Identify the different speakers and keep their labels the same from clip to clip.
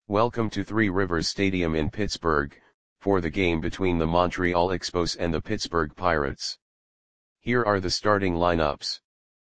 Speaker 1: Welcome to Three Rivers Stadium in Pittsburgh, for the game between the Montreal Expos and the Pittsburgh Pirates. Here are the starting lineups.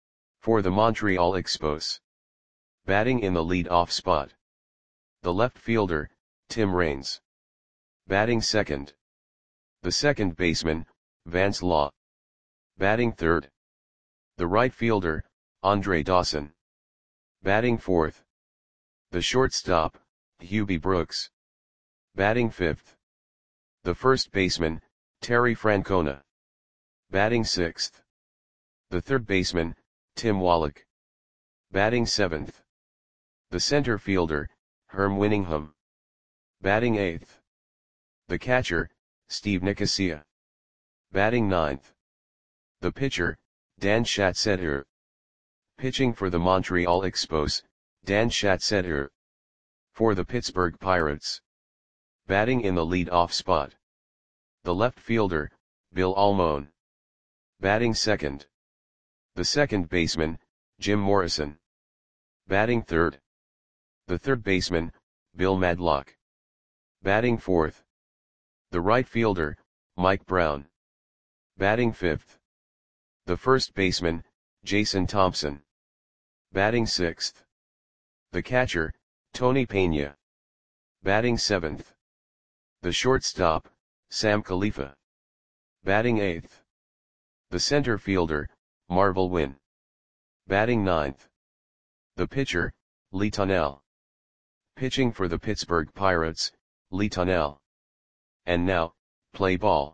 Speaker 1: For the Montreal Expos. Batting in the lead-off spot. The left fielder, Tim Raines. Batting second. The second baseman, Vance Law. Batting third. The right fielder, Andre Dawson. Batting fourth. The shortstop, Hubie Brooks. Batting fifth. The first baseman, Terry Francona. Batting sixth. The third baseman, Tim Wallach. Batting seventh. The center fielder, Herm Winningham. Batting eighth. The catcher, Steve Nicosia. Batting ninth. The pitcher, Dan Schatzeder. Pitching for the Montreal Expos, Dan Schatzeder. For the Pittsburgh Pirates. Batting in the lead-off spot. The left fielder, Bill Almon. Batting second. The second baseman, Jim Morrison. Batting third. The third baseman, Bill Madlock. Batting fourth. The right fielder, Mike Brown. Batting fifth. The first baseman, Jason Thompson. Batting sixth. The catcher, Tony Pena. Batting seventh. The shortstop, Sam Khalifa. Batting eighth. The center fielder, Marvel Wynn. Batting ninth. The pitcher, Lee Tunnell. Pitching for the Pittsburgh Pirates, Lee Tunnell. And now, play ball.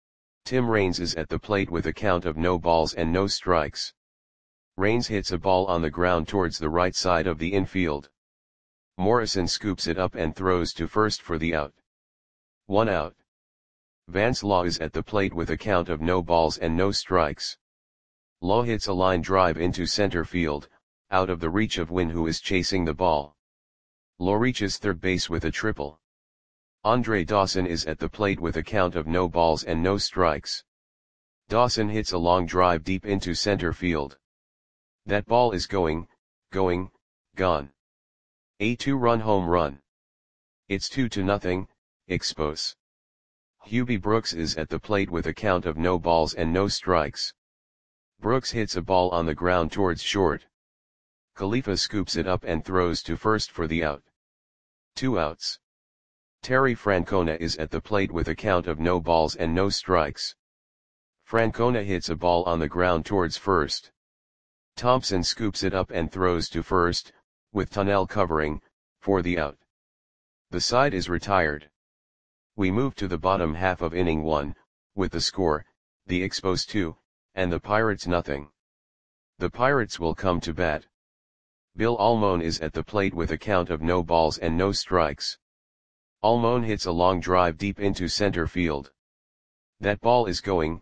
Speaker 1: Tim Raines is at the plate with a count of no balls and no strikes. Raines hits a ball on the ground towards the right side of the infield. Morrison scoops it up and throws to first for the out. 1 out. Vance Law is at the plate with a count of no balls and no strikes. Law hits a line drive into center field, out of the reach of Wynn, who is chasing the ball. Law reaches third base with a triple. Andre Dawson is at the plate with a count of no balls and no strikes. Dawson hits a long drive deep into center field. That ball is gone. A 2-run home run. It's 2-0, Expos. Hubie Brooks is at the plate with a count of no balls and no strikes. Brooks hits a ball on the ground towards short. Khalifa scoops it up and throws to first for the out. 2 outs. Terry Francona is at the plate with a count of no balls and no strikes. Francona hits a ball on the ground towards first. Thompson scoops it up and throws to first, with Tunnell covering, for the out. The side is retired. We move to the bottom half of inning 1, with the score, the Expos 2, and the Pirates nothing. The Pirates will come to bat. Bill Almon is at the plate with a count of no balls and no strikes. Almon hits a long drive deep into center field. That ball is gone.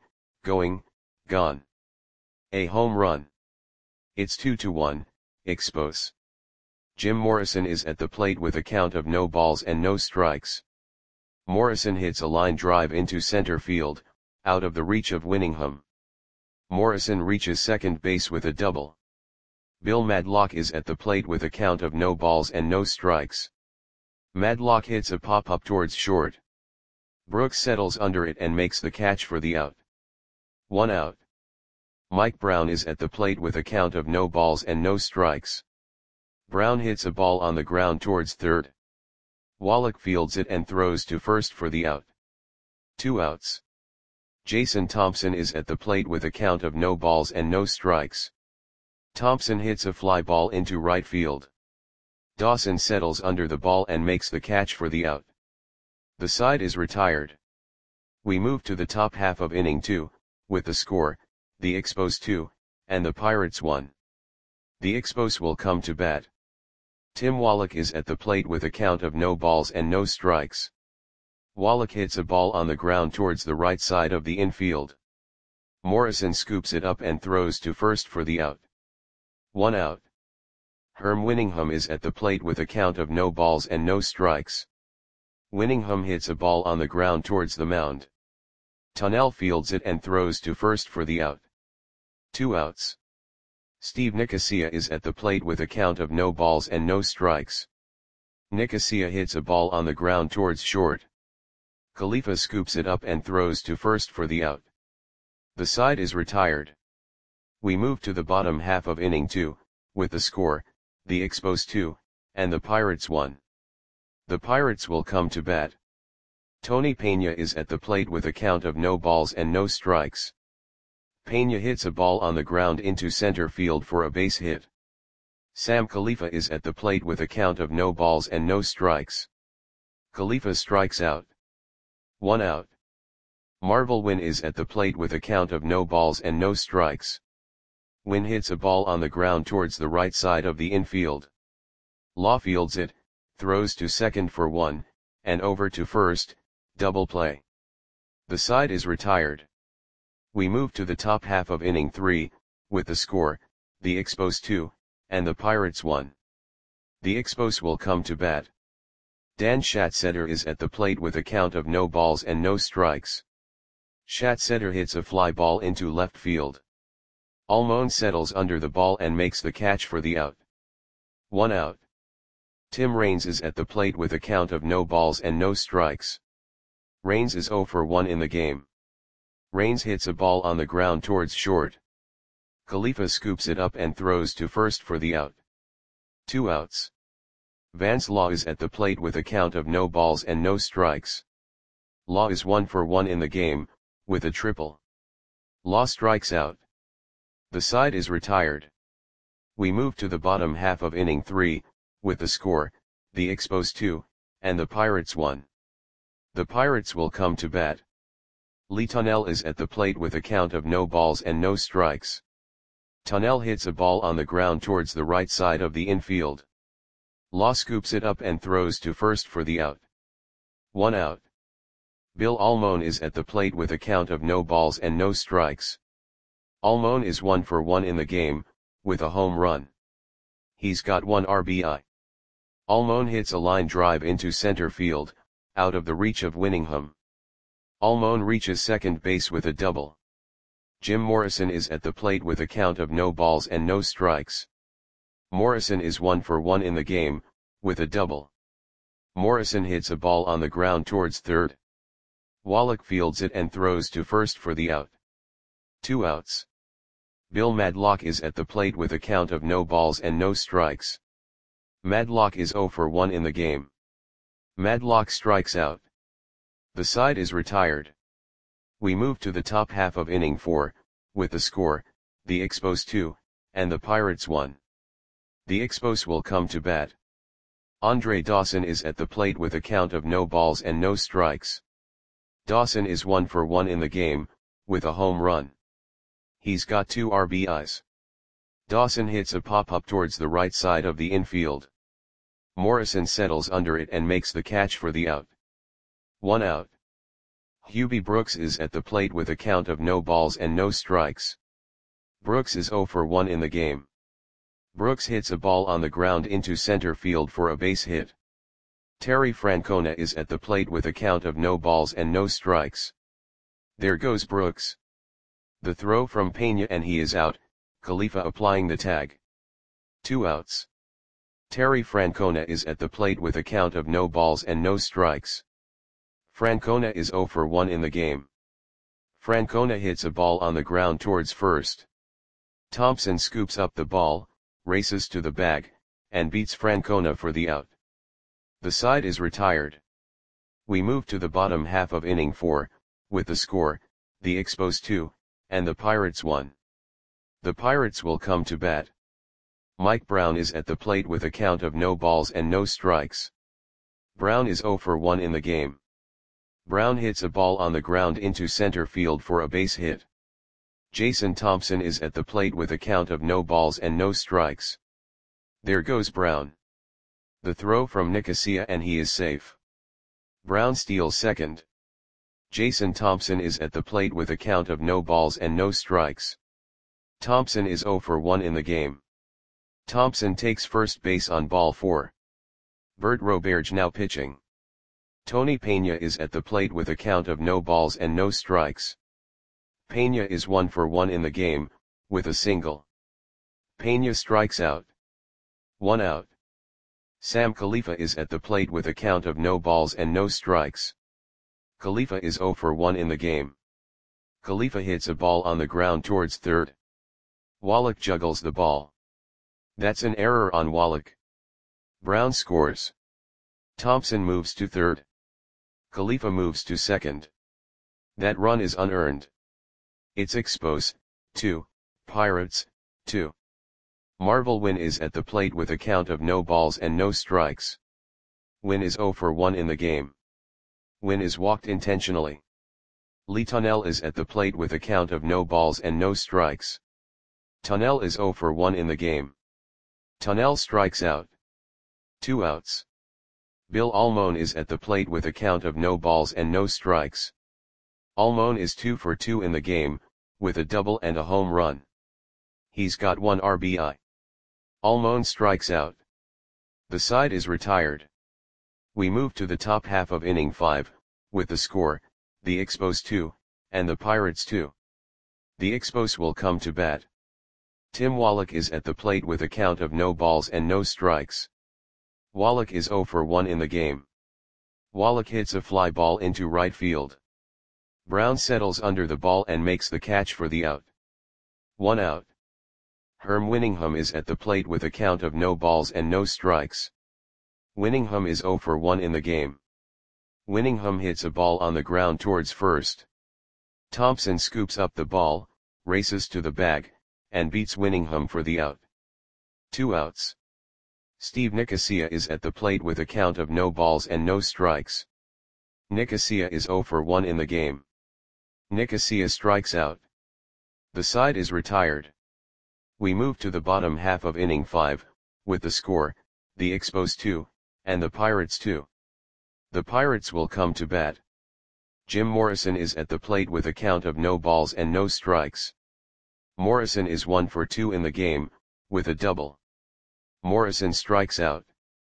Speaker 1: A home run. It's 2-1, Expos. Jim Morrison is at the plate with a count of no balls and no strikes. Morrison hits a line drive into center field, out of the reach of Winningham. Morrison reaches second base with a double. Bill Madlock is at the plate with a count of no balls and no strikes. Madlock hits a pop-up towards short. Brooks settles under it and makes the catch for the out. 1 out. Mike Brown is at the plate with a count of no balls and no strikes. Brown hits a ball on the ground towards third. Wallach fields it and throws to first for the out. 2 outs. Jason Thompson is at the plate with a count of no balls and no strikes. Thompson hits a fly ball into right field. Dawson settles under the ball and makes the catch for the out. The side is retired. We move to the top half of inning 2, with the score, the Expos 2, and the Pirates 1. The Expos will come to bat. Tim Wallach is at the plate with a count of no balls and no strikes. Wallach hits a ball on the ground towards the right side of the infield. Morrison scoops it up and throws to first for the out. 1 out. Herm Winningham is at the plate with a count of no balls and no strikes. Winningham hits a ball on the ground towards the mound. Tunnell fields it and throws to first for the out. 2 outs. Steve Nicosia is at the plate with a count of no balls and no strikes. Nicosia hits a ball on the ground towards short. Khalifa scoops it up and throws to first for the out. The side is retired. We move to the bottom half of inning 2, with the score, the Expos 2, and the Pirates 1. The Pirates will come to bat. Tony Peña is at the plate with a count of no balls and no strikes. Peña hits a ball on the ground into center field for a base hit. Sam Khalifa is at the plate with a count of no balls and no strikes. Khalifa strikes out. 1 out. Marvel Wynn is at the plate with a count of no balls and no strikes. Wynn hits a ball on the ground towards the right side of the infield. Law fields it, throws to second for 1, and over to first, double play. The side is retired. We move to the top half of inning 3, with the score, the Expos 2, and the Pirates 1. The Expos will come to bat. Dan Schatzeder is at the plate with a count of no balls and no strikes. Schatzeder hits a fly ball into left field. Almon settles under the ball and makes the catch for the out. 1 out. Tim Raines is at the plate with a count of no balls and no strikes. Raines is 0 for 1 in the game. Raines hits a ball on the ground towards short. Khalifa scoops it up and throws to first for the out. 2 outs. Vance Law is at the plate with a count of no balls and no strikes. Law is 1 for 1 in the game, with a triple. Law strikes out. The side is retired. We move to the bottom half of inning 3, with the score, the Expos 2, and the Pirates 1. The Pirates will come to bat. Lee Tunnell is at the plate with a count of no balls and no strikes. Tunnell hits a ball on the ground towards the right side of the infield. Law scoops it up and throws to first for the out. 1 out. Bill Almon is at the plate with a count of no balls and no strikes. Almon is 1 for 1 in the game, with a home run. He's got 1 RBI. Almon hits a line drive into center field, out of the reach of Winningham. Almon reaches second base with a double. Jim Morrison is at the plate with a count of no balls and no strikes. Morrison is 1 for 1 in the game, with a double. Morrison hits a ball on the ground towards third. Wallach fields it and throws to first for the out. 2 outs. Bill Madlock is at the plate with a count of no balls and no strikes. Madlock is 0 for 1 in the game. Madlock strikes out. The side is retired. We move to the top half of inning 4, with the score, the Expos 2, and the Pirates 1. The Expos will come to bat. Andre Dawson is at the plate with a count of no balls and no strikes. Dawson is 1 for 1 in the game, with a home run. He's got 2 RBIs. Dawson hits a pop-up towards the right side of the infield. Morrison settles under it and makes the catch for the out. 1 out. Hubie Brooks is at the plate with a count of no balls and no strikes. Brooks is 0 for 1 in the game. Brooks hits a ball on the ground into center field for a base hit. Terry Francona is at the plate with a count of no balls and no strikes. There goes Brooks. The throw from Peña and he is out, Khalifa applying the tag. 2 outs. Terry Francona is at the plate with a count of no balls and no strikes. Francona is 0 for 1 in the game. Francona hits a ball on the ground towards first. Thompson scoops up the ball, races to the bag, and beats Francona for the out. The side is retired. We move to the bottom half of inning 4, with the score, the Expos 2, and the Pirates 1. The Pirates will come to bat. Mike Brown is at the plate with a count of no balls and no strikes. Brown is 0 for 1 in the game. Brown hits a ball on the ground into center field for a base hit. Jason Thompson is at the plate with a count of no balls and no strikes. There goes Brown. The throw from Nicosia and he is safe. Brown steals second. Jason Thompson is at the plate with a count of no balls and no strikes. Thompson is 0 for 1 in the game. Thompson takes first base on ball 4. Bert Roberge now pitching. Tony Peña is at the plate with a count of no balls and no strikes. Peña is 1 for 1 in the game, with a single. Peña strikes out. 1 out. Sam Khalifa is at the plate with a count of no balls and no strikes. Khalifa is 0 for 1 in the game. Khalifa hits a ball on the ground towards third. Wallach juggles the ball. That's an error on Wallach. Brown scores. Thompson moves to third. Khalifa moves to second. That run is unearned. It's Expos, 2, Pirates, 2. Marvel Wynn is at the plate with a count of no balls and no strikes. Wynn is 0 for 1 in the game. Wynn is walked intentionally. Lee Tunnell is at the plate with a count of no balls and no strikes. Tunnell is 0 for 1 in the game. Tunnell strikes out. 2 outs. Bill Almon is at the plate with a count of no balls and no strikes. Almon is 2 for 2 in the game, with a double and a home run. He's got 1 RBI. Almon strikes out. The side is retired. We move to the top half of inning 5, with the score, the Expos 2, and the Pirates 2. The Expos will come to bat. Tim Wallach is at the plate with a count of no balls and no strikes. Wallach is 0 for 1 in the game. Wallach hits a fly ball into right field. Brown settles under the ball and makes the catch for the out. 1 out. Herm Winningham is at the plate with a count of no balls and no strikes. Winningham is 0 for 1 in the game. Winningham hits a ball on the ground towards first. Thompson scoops up the ball, races to the bag, and beats Winningham for the out. 2 outs. Steve Nicosia is at the plate with a count of no balls and no strikes. Nicosia is 0 for 1 in the game. Nicosia strikes out. The side is retired. We move to the bottom half of inning 5, with the score, the Expos 2, and the Pirates 2. The Pirates will come to bat. Jim Morrison is at the plate with a count of no balls and no strikes. Morrison is 1 for 2 in the game, with a double. Morrison strikes out.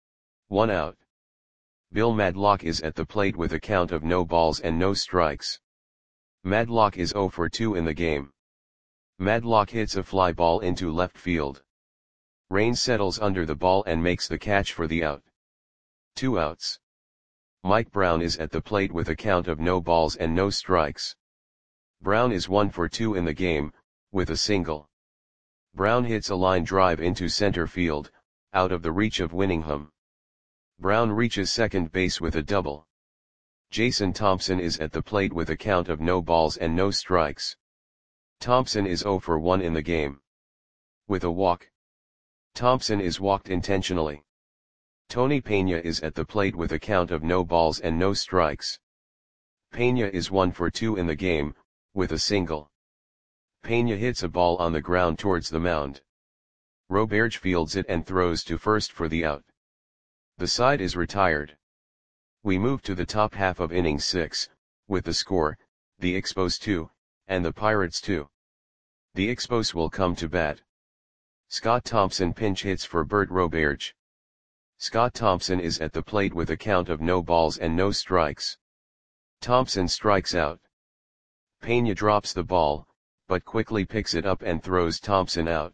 Speaker 1: 1 out. Bill Madlock is at the plate with a count of no balls and no strikes. Madlock is 0 for 2 in the game. Madlock hits a fly ball into left field. Raines settles under the ball and makes the catch for the out. 2 outs. Mike Brown is at the plate with a count of no balls and no strikes. Brown is 1 for 2 in the game, with a single. Brown hits a line drive into center field, out of the reach of Winningham. Brown reaches second base with a double. Jason Thompson is at the plate with a count of no balls and no strikes. Thompson is 0 for 1 in the game. With a walk. Thompson is walked intentionally. Tony Pena is at the plate with a count of no balls and no strikes. Pena is 1 for 2 in the game, with a single. Pena hits a ball on the ground towards the mound. Roberge fields it and throws to first for the out. The side is retired. We move to the top half of inning 6, with the score, the Expos 2, and the Pirates 2. The Expos will come to bat. Scott Thompson pinch hits for Bert Roberge. Scott Thompson is at the plate with a count of no balls and no strikes. Thompson strikes out. Pena drops the ball, but quickly picks it up and throws Thompson out.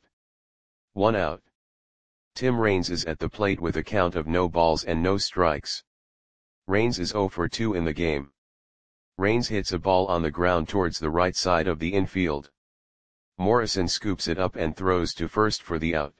Speaker 1: 1 out. Tim Raines is at the plate with a count of no balls and no strikes. Raines is 0 for 2 in the game. Raines hits a ball on the ground towards the right side of the infield. Morrison scoops it up and throws to first for the out.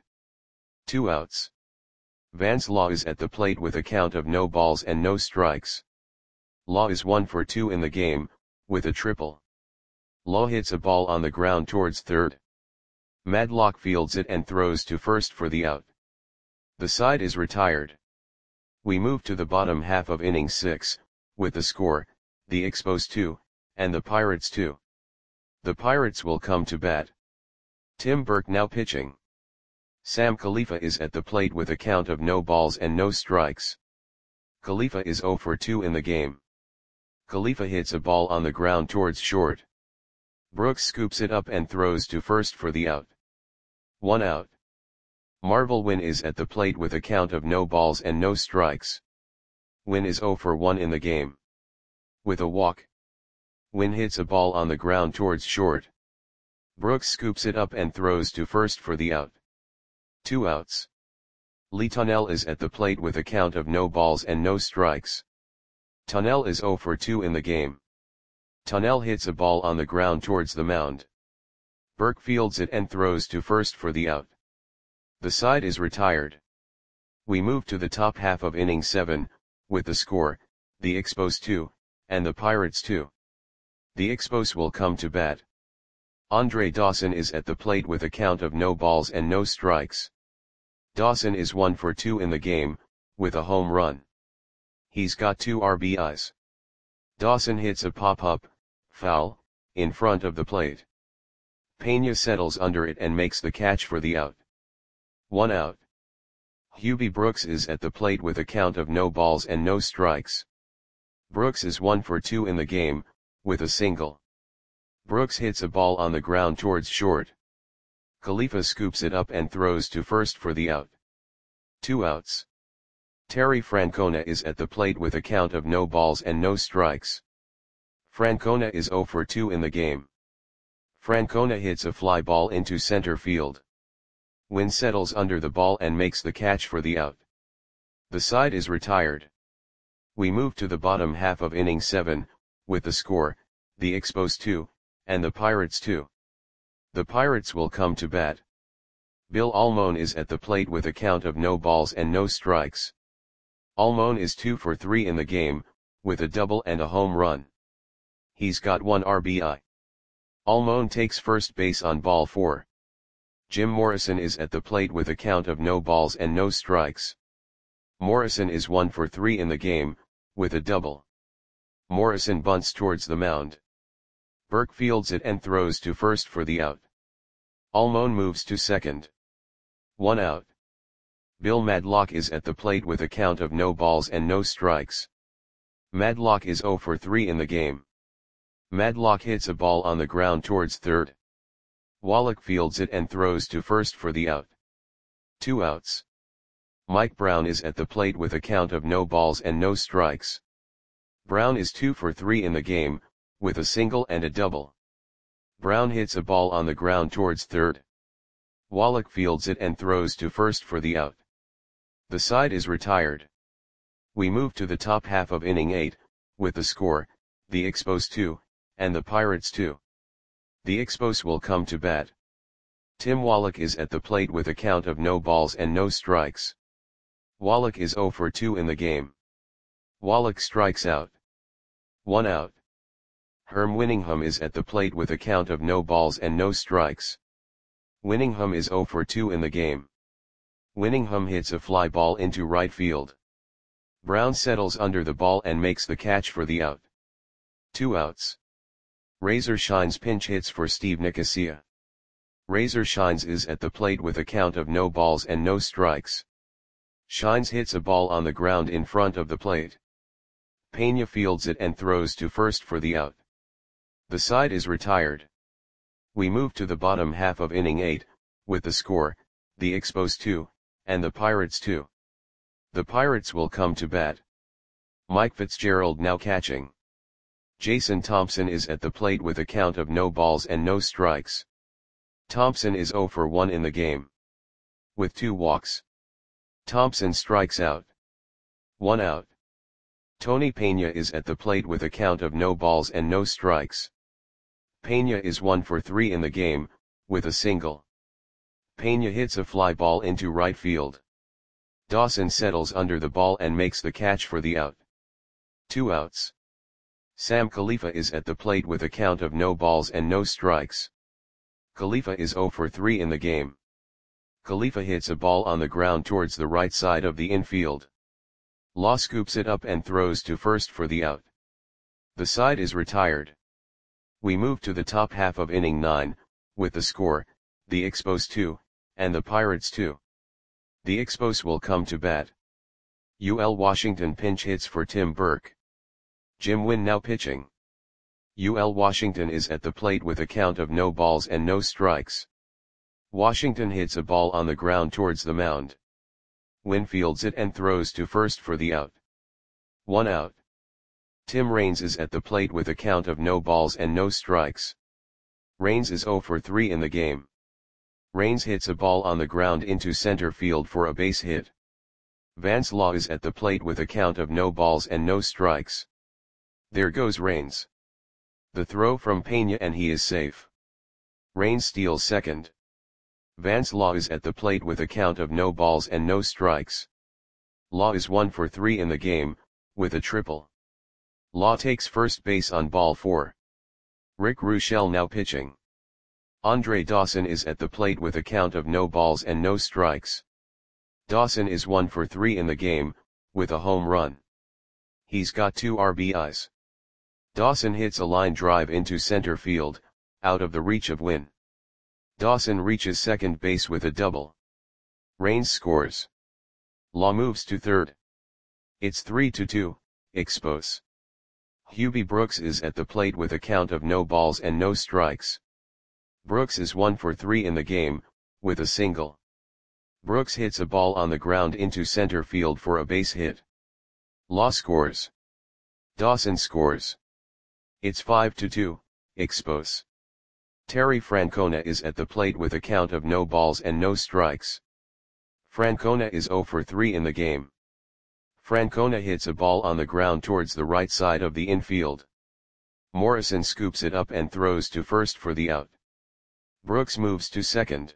Speaker 1: 2 outs. Vance Law is at the plate with a count of no balls and no strikes. Law is 1 for 2 in the game, with a triple. Law hits a ball on the ground towards third. Madlock fields it and throws to first for the out. The side is retired. We move to the bottom half of inning 6, with the score, the Expos 2, and the Pirates 2. The Pirates will come to bat. Tim Burke now pitching. Sam Khalifa is at the plate with a count of no balls and no strikes. Khalifa is 0 for 2 in the game. Khalifa hits a ball on the ground towards short. Brooks scoops it up and throws to first for the out. 1 out. Marvel Wynn is at the plate with a count of no balls and no strikes. Wynn is 0 for 1 in the game. With a walk. Wynn hits a ball on the ground towards short. Brooks scoops it up and throws to first for the out. 2 outs. Lee Tunnell is at the plate with a count of no balls and no strikes. Tunnell is 0 for 2 in the game. Tunnell hits a ball on the ground towards the mound. Burke fields it and throws to first for the out. The side is retired. We move to the top half of inning 7, with the score, the Expos 2, and the Pirates 2. The Expos will come to bat. Andre Dawson is at the plate with a count of no balls and no strikes. Dawson is 1 for 2 in the game, with a home run. He's got 2 RBIs. Dawson hits a pop-up, foul, in front of the plate. Pena settles under it and makes the catch for the out. 1 out. Hubie Brooks is at the plate with a count of no balls and no strikes. Brooks is 1 for 2 in the game, with a single. Brooks hits a ball on the ground towards short. Khalifa scoops it up and throws to first for the out. 2 outs. Terry Francona is at the plate with a count of no balls and no strikes. Francona is 0 for 2 in the game. Francona hits a fly ball into center field. Wynn settles under the ball and makes the catch for the out. The side is retired. We move to the bottom half of inning 7, with the score, the Expos 2, and the Pirates 2. The Pirates will come to bat. Bill Almon is at the plate with a count of no balls and no strikes. Almon is 2 for 3 in the game, with a double and a home run. He's got 1 RBI. Almon takes first base on ball 4. Jim Morrison is at the plate with a count of no balls and no strikes. Morrison is 1 for 3 in the game, with a double. Morrison bunts towards the mound. Burke fields it and throws to first for the out. Almon moves to second. 1 out. Bill Madlock is at the plate with a count of no balls and no strikes. Madlock is 0 for 3 in the game. Madlock hits a ball on the ground towards third. Wallach fields it and throws to first for the out. 2 outs. Mike Brown is at the plate with a count of no balls and no strikes. Brown is 2 for 3 in the game, with a single and a double. Brown hits a ball on the ground towards third. Wallach fields it and throws to first for the out. The side is retired. We move to the top half of inning 8, with the score, the Expos 2, and the Pirates 2. The Expos will come to bat. Tim Wallach is at the plate with a count of no balls and no strikes. Wallach is 0 for 2 in the game. Wallach strikes out. 1 out. Herm Winningham is at the plate with a count of no balls and no strikes. Winningham is 0 for 2 in the game. Winningham hits a fly ball into right field. Brown settles under the ball and makes the catch for the out. 2 outs. Razor Shines pinch hits for Steve Nicosia. Razor Shines is at the plate with a count of no balls and no strikes. Shines hits a ball on the ground in front of the plate. Pena fields it and throws to first for the out. The side is retired. We move to the bottom half of inning 8, with the score, the Expos 2, and the Pirates 2. The Pirates will come to bat. Mike Fitzgerald now catching. Jason Thompson is at the plate with a count of no balls and no strikes. Thompson is 0 for 1 in the game. With 2 walks. Thompson strikes out. 1 out. Tony Pena is at the plate with a count of no balls and no strikes. Pena is 1 for 3 in the game, with a single. Pena hits a fly ball into right field. Dawson settles under the ball and makes the catch for the out. 2 outs. Sam Khalifa is at the plate with a count of no balls and no strikes. Khalifa is 0 for 3 in the game. Khalifa hits a ball on the ground towards the right side of the infield. Law scoops it up and throws to first for the out. The side is retired. We move to the top half of inning 9, with the score, the Expos 2, and the Pirates 2. The Expos will come to bat. UL Washington pinch hits for Tim Burke. Jim Wynn now pitching. UL Washington is at the plate with a count of no balls and no strikes. Washington hits a ball on the ground towards the mound. Wynn fields it and throws to first for the out. 1 out. Tim Raines is at the plate with a count of no balls and no strikes. Raines is 0 for 3 in the game. Raines hits a ball on the ground into center field for a base hit. Vance Law is at the plate with a count of no balls and no strikes. There goes Raines. The throw from Pena and he is safe. Raines steals second. Vance Law is at the plate with a count of no balls and no strikes. Law is 1 for 3 in the game, with a triple. Law takes first base on ball 4. Rick Roushell now pitching. Andre Dawson is at the plate with a count of no balls and no strikes. Dawson is 1 for 3 in the game, with a home run. He's got 2 RBIs. Dawson hits a line drive into center field, out of the reach of Winn. Dawson reaches second base with a double. Raines scores. Law moves to third. It's 3-2, Expos. Hubie Brooks is at the plate with a count of no balls and no strikes. Brooks is 1 for 3 in the game, with a single. Brooks hits a ball on the ground into center field for a base hit. Law scores. Dawson scores. It's 5-2, Expos. Terry Francona is at the plate with a count of no balls and no strikes. Francona is 0 for 3 in the game. Francona hits a ball on the ground towards the right side of the infield. Morrison scoops it up and throws to first for the out. Brooks moves to second.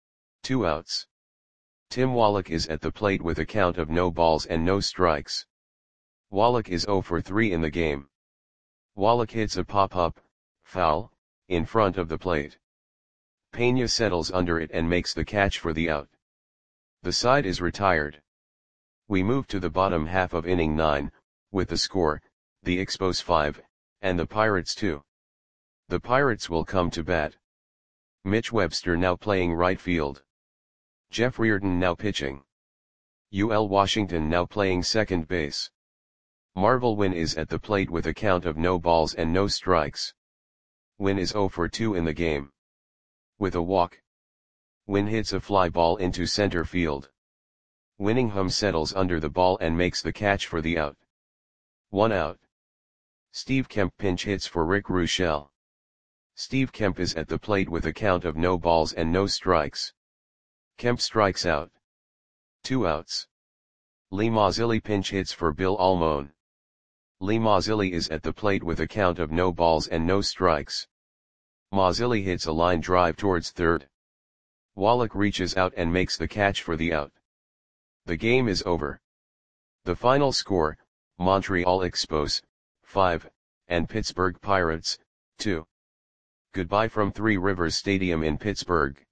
Speaker 1: 2 outs. Tim Wallach is at the plate with a count of no balls and no strikes. Wallach is 0 for 3 in the game. Wallach hits a pop-up, foul, in front of the plate. Pena settles under it and makes the catch for the out. The side is retired. We move to the bottom half of inning 9, with the score, the Expos 5, and the Pirates 2. The Pirates will come to bat. Mitch Webster now playing right field. Jeff Reardon now pitching. UL Washington now playing second base. Marvel Winn is at the plate with a count of no balls and no strikes. Winn is 0 for 2 in the game. With a walk. Winn hits a fly ball into center field. Winningham settles under the ball and makes the catch for the out. 1 out. Steve Kemp pinch hits for Rick Roushell. Steve Kemp is at the plate with a count of no balls and no strikes. Kemp strikes out. 2 outs. Lee Mazzilli pinch hits for Bill Almon. Lee Mazzilli is at the plate with a count of no balls and no strikes. Mazzilli hits a line drive towards third. Wallach reaches out and makes the catch for the out. The game is over. The final score, Montreal Expos, 5, and Pittsburgh Pirates, 2. Goodbye from Three Rivers Stadium in Pittsburgh.